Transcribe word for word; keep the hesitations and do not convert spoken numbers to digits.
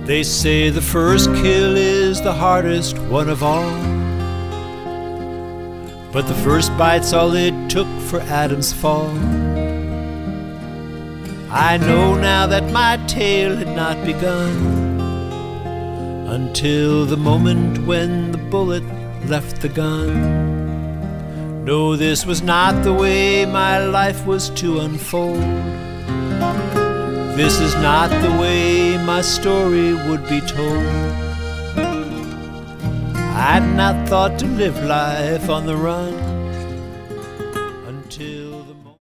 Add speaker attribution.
Speaker 1: They say the first kill is the hardest one of all, but the first bite's all it took for Adam's fall. I know now that my tale had not begun until the moment when the bullet left the gun. No, this was not the way my life was to unfold. This is not the way my story would be told. I'd not thought to live life on the run.